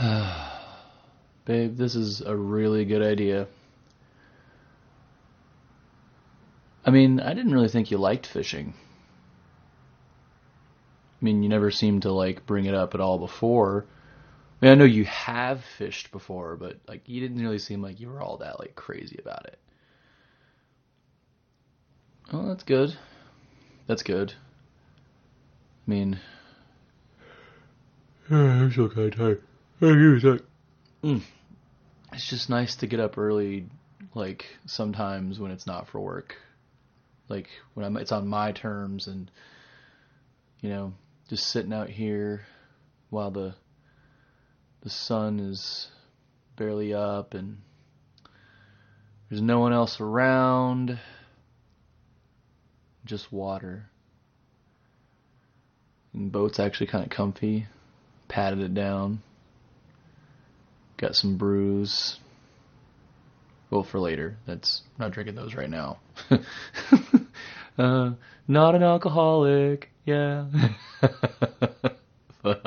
Babe, this is a really good idea. I mean, I didn't really think you liked fishing. I mean, you never seemed to like bring it up at all before. I mean, I know you have fished before, but like you didn't really seem like you were all that like crazy about it. Oh, that's good. That's good. I mean, I'm so kind of tired. It's just nice to get up early, like sometimes when it's not for work, like when it's on my terms, and just sitting out here while the sun is barely up and there's no one else around, just water. And the boat's actually kind of comfy. Patted it down. Got some brews. Well, for later. I'm not drinking those right now. Not an alcoholic. Yeah. But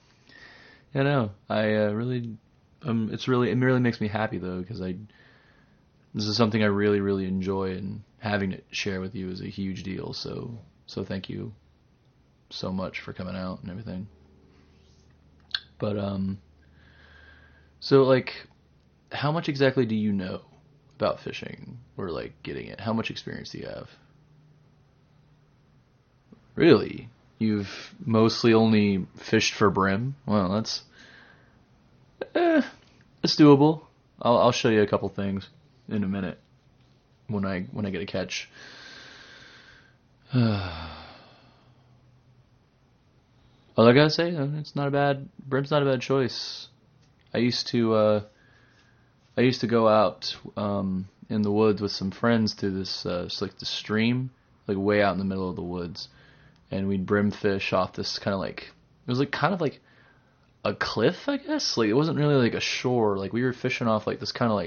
I really it really makes me happy though, because this is something I really, really enjoy, and having it share with you is a huge deal. So thank you so much for coming out and everything. But so like, how much exactly do you know about fishing, or like getting it? How much experience do you have? Really? You've mostly only fished for brim? Well, that's doable. I'll show you a couple things in a minute when I get a catch. All I gotta say, brim's not a bad choice. I used to go out in the woods with some friends to this it's like the stream, like way out in the middle of the woods, and we'd brim fish off this kind of like, it was like kind of like a cliff, I guess. Like it wasn't really like a shore. Like we were fishing off like this kind of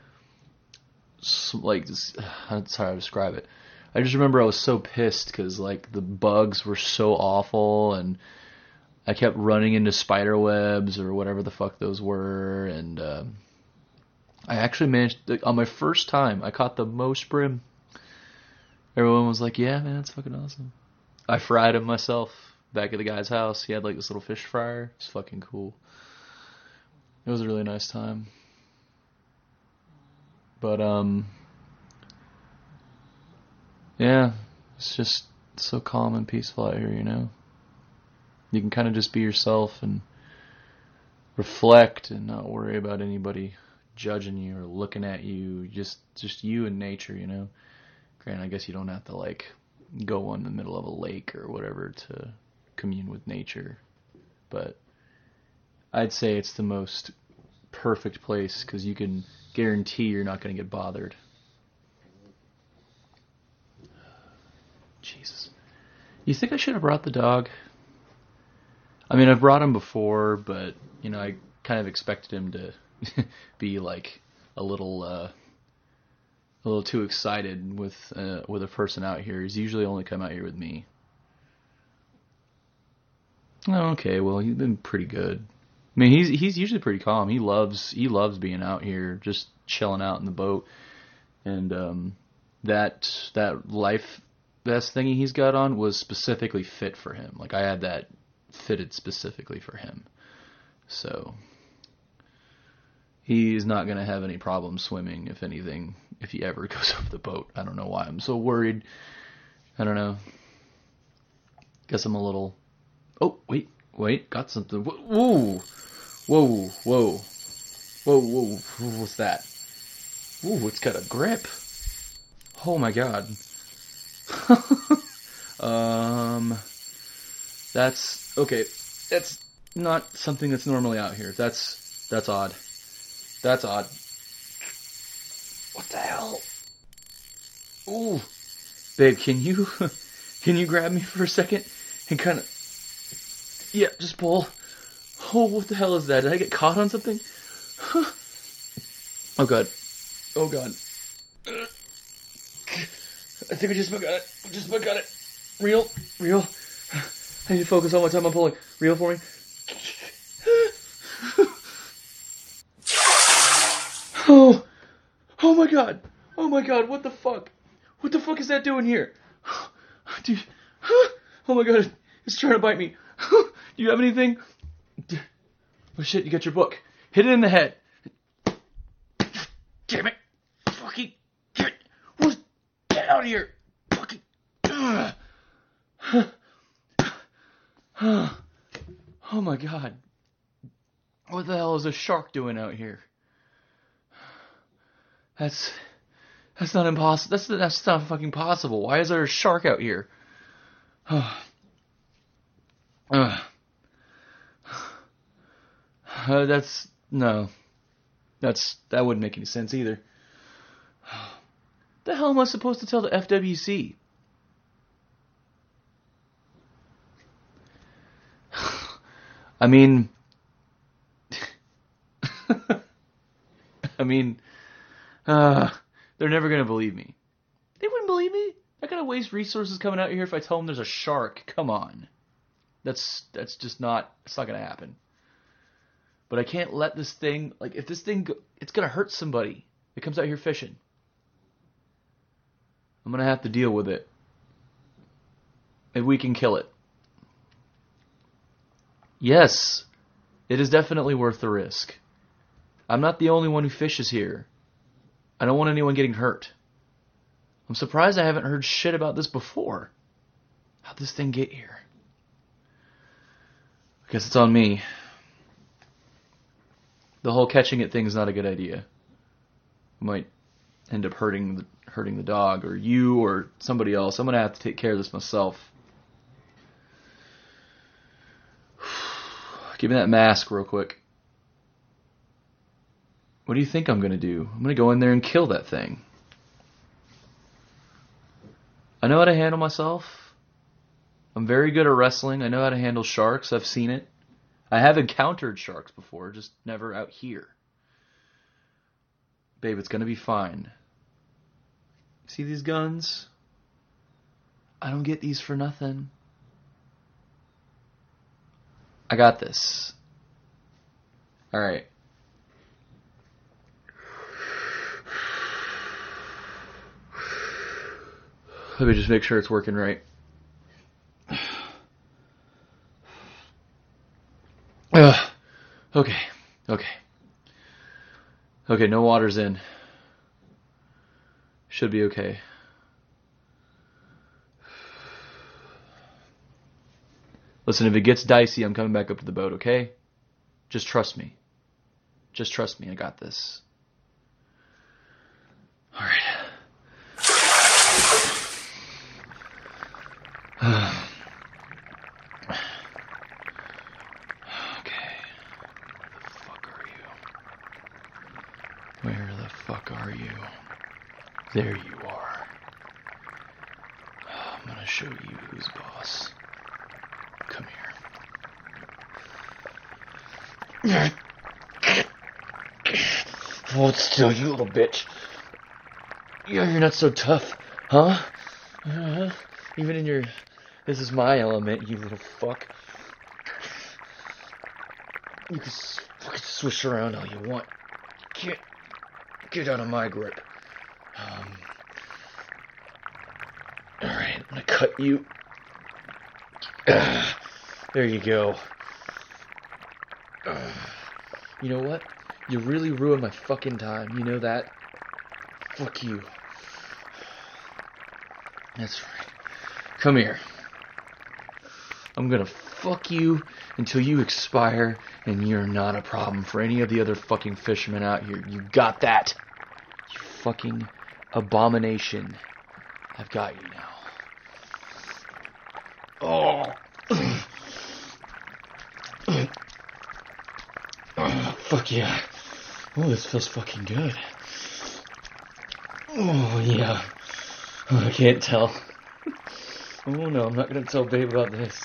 like this. That's how I describe it. I just remember I was so pissed because like the bugs were so awful, and I kept running into spider webs or whatever the fuck those were, and I actually managed on my first time. I caught the most brim. Everyone was like, "Yeah, man, it's fucking awesome." I fried him myself back at the guy's house. He had like this little fish fryer. It's fucking cool. It was a really nice time. But yeah, it's just so calm and peaceful out here, You can kind of just be yourself and reflect and not worry about anybody judging you or looking at you. Just you and nature, Granted, I guess you don't have to like go in the middle of a lake or whatever to commune with nature, but I'd say it's the most perfect place because you can guarantee you're not going to get bothered. Jesus. You think I should have brought the dog? I mean, I've brought him before, but, I kind of expected him to be, like, a little too excited with a person out here. He's usually only come out here with me. Oh, okay, well, he's been pretty good. I mean, he's usually pretty calm. He loves being out here, just chilling out in the boat. And that life vest thingy he's got on was specifically fit for him. Like I had that fitted specifically for him. So he's not going to have any problem swimming, if anything, if he ever goes off the boat. I don't know why I'm so worried. I don't know. Guess I'm a little... Oh, wait, got something. Whoa, whoa, whoa, whoa, whoa, what's that? Ooh, it's got a grip. Oh my god. That's okay. That's not something that's normally out here. That's odd. That's odd. What the hell? Ooh, babe, can you grab me for a second and kind of? Yeah, just pull. Oh, what the hell is that? Did I get caught on something? Oh god. Oh god. I think I just about got it. Reel. I need to focus all my time on pulling. Reel for me. my god! Oh my god, what the fuck? What the fuck is that doing here? Dude, oh my god, it's trying to bite me. Do you have anything? Oh shit, you got your book. Hit it in the head. Damn it. Fucking get out of here. Fucking. Oh my god. What the hell is a shark doing out here? That's not impossible. That's not fucking possible. Why is there a shark out here? That wouldn't make any sense either. The hell am I supposed to tell the FWC? I mean, they're never gonna believe me. They wouldn't believe me. I gotta waste resources coming out here if I tell them there's a shark. Come on, that's just not. It's not gonna happen. But I can't let this thing, like, if this thing, it's gonna hurt somebody that comes out here fishing. I'm gonna have to deal with it. Maybe we can kill it. Yes, it is definitely worth the risk. I'm not the only one who fishes here. I don't want anyone getting hurt. I'm surprised I haven't heard shit about this before. How'd this thing get here? I guess it's on me. The whole catching it thing is not a good idea. I might end up hurting the dog, or you, or somebody else. I'm gonna have to take care of this myself. Give me that mask real quick. What do you think I'm gonna do? I'm gonna go in there and kill that thing. I know how to handle myself. I'm very good at wrestling. I know how to handle sharks. I've seen it. I have encountered sharks before, just never out here. Babe, it's gonna be fine. See these guns? I don't get these for nothing. I got this. Alright. Let me just make sure it's working right. Okay. Okay, no water's in. Should be okay. Listen, if it gets dicey, I'm coming back up to the boat, okay? Just trust me. Just trust me, I got this. Alright. Where the fuck are you? There you are. I'm gonna show you who's boss. Come here. Hold still, you little bitch. You're not so tough, huh? Even in your... This is my element, you little fuck. You can fucking swish around all you want. Can't get out of my grip. Alright, I'm gonna cut you. There you go. You know what? You really ruined my fucking time. You know that? Fuck you. That's right. Come here. I'm gonna fuck you until you expire and you're not a problem for any of the other fucking fishermen out here. You got that? You fucking abomination. I've got you now. Oh. Fuck yeah. Oh, this feels fucking good. Oh, yeah. Oh, I can't tell. Oh, no, I'm not gonna tell Babe about this.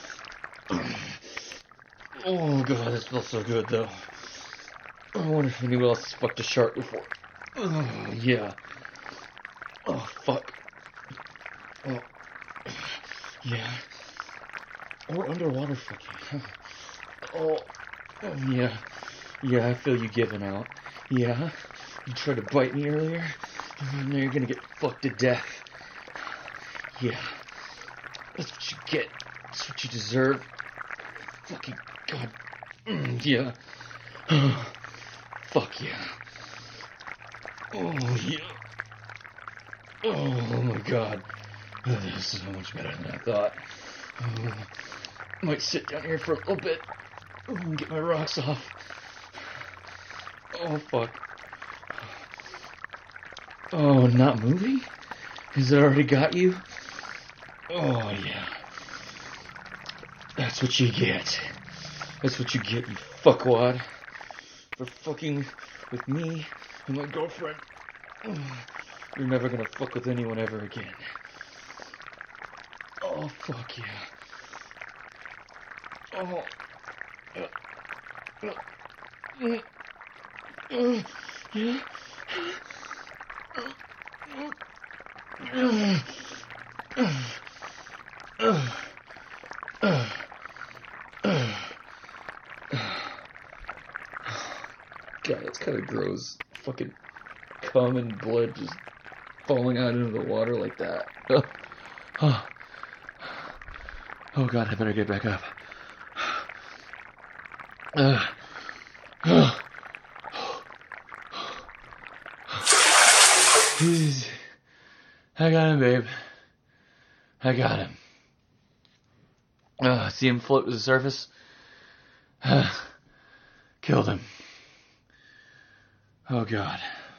Oh, God, this feels so good, though. I wonder if anyone else has fucked a shark before. Oh, yeah. Oh, fuck. Oh, yeah. Or underwater fucking. Oh, yeah. Yeah, I feel you giving out. Yeah. You tried to bite me earlier? Now you're gonna get fucked to death. Yeah. That's what you get. That's what you deserve. Fucking God. Yeah. Fuck yeah. Oh, yeah. Oh, my God. This is so much better than I thought. I might sit down here for a little bit and get my rocks off. Oh, fuck. Oh, not moving? Has it already got you? Oh, yeah. That's what you get. That's what you get, you fuckwad. For fucking with me and my girlfriend. You're never gonna fuck with anyone ever again. Oh, fuck yeah. Oh. Yeah. God, that's kind of gross. Fucking cum and blood just falling out into the water like that. Oh God, I better get back up. I got him, babe. I got him. See him float to the surface? Killed him. Oh God.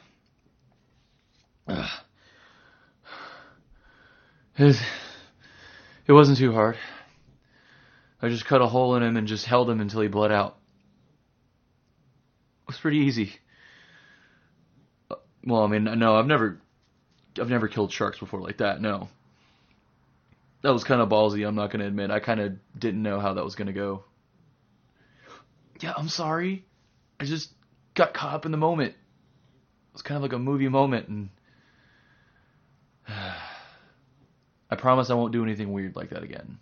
It wasn't too hard. I just cut a hole in him and just held him until he bled out. It was pretty easy. Well, I mean, no, I've never killed sharks before like that. No, that was kind of ballsy. I'm not gonna admit. I kind of didn't know how that was gonna go. Yeah, I'm sorry. I just got caught up in the moment. It was kind of like a movie moment, and I promise I won't do anything weird like that again.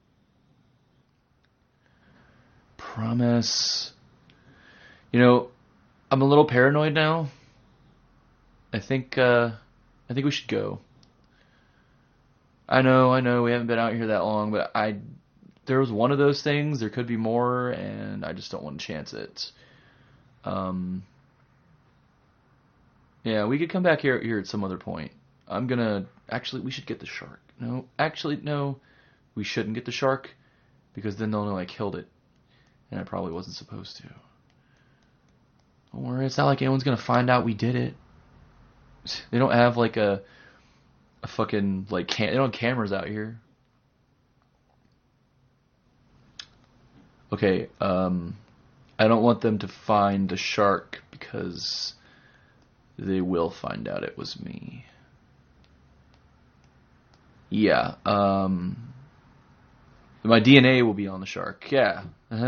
Promise. You know, I'm a little paranoid now. I think we should go. I know, we haven't been out here that long, but there was one of those things, there could be more, and I just don't want to chance it. Yeah, we could come back here at some other point. Actually, we should get the shark. No, we shouldn't get the shark, because then they'll know I killed it, and I probably wasn't supposed to. Don't worry, it's not like anyone's gonna find out we did it. They don't have like a fucking like they don't have cameras out here. Okay, I don't want them to find the shark because they will find out it was me. Yeah, my DNA will be on the shark. Yeah.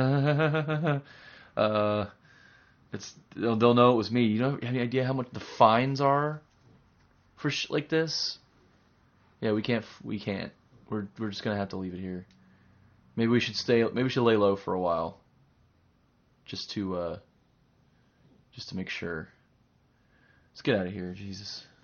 They'll know it was me. You have any idea how much the fines are for shit like this? Yeah, we can't. We're just gonna have to leave it here. Maybe we should lay low for a while. Just to make sure. Let's get out of here, Jesus.